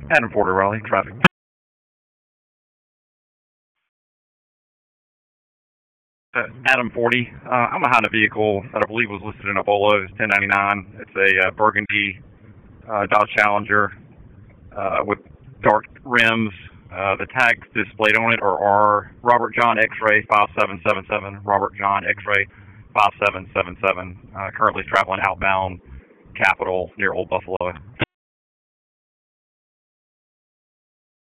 Adam Porter, Raleigh, traffic. Adam 40. I'm behind a vehicle that I believe was listed in a Bolo. It's 1099. It's a burgundy Dodge Challenger with dark rims. The tags displayed on it are Robert John X-ray 5777. Robert John X-ray 5777. Currently traveling outbound Capital near Old Buffalo.